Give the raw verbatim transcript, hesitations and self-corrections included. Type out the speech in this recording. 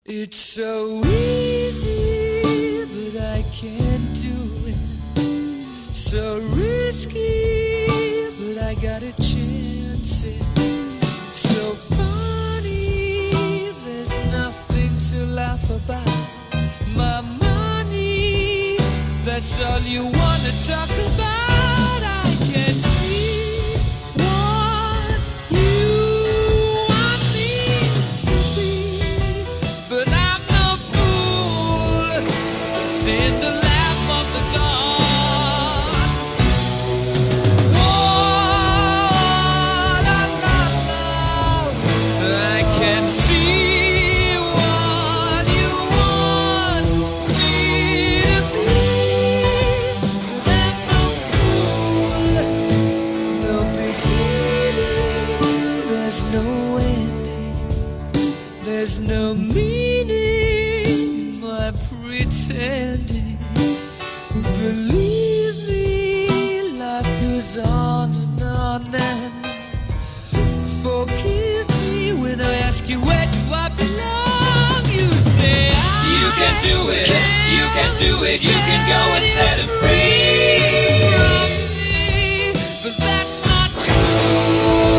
It's so easy, but I can't do it. So risky, but I got a chance it. So funny, there's nothing to laugh about. My money, that's all you wanna talk about. I can see what you want me to be, but I'm no fool. It's in the lap of the gods. Oh, la, la, la. I can see what you want me to be, but I'm no fool. No beginning, there's no ending. There's no meaning, my pretending. Believe me, life goes on and on and forgive me when I ask you where do I belong. You say I You can do it, you can do it, you can go and set him free. from me, but that's not true.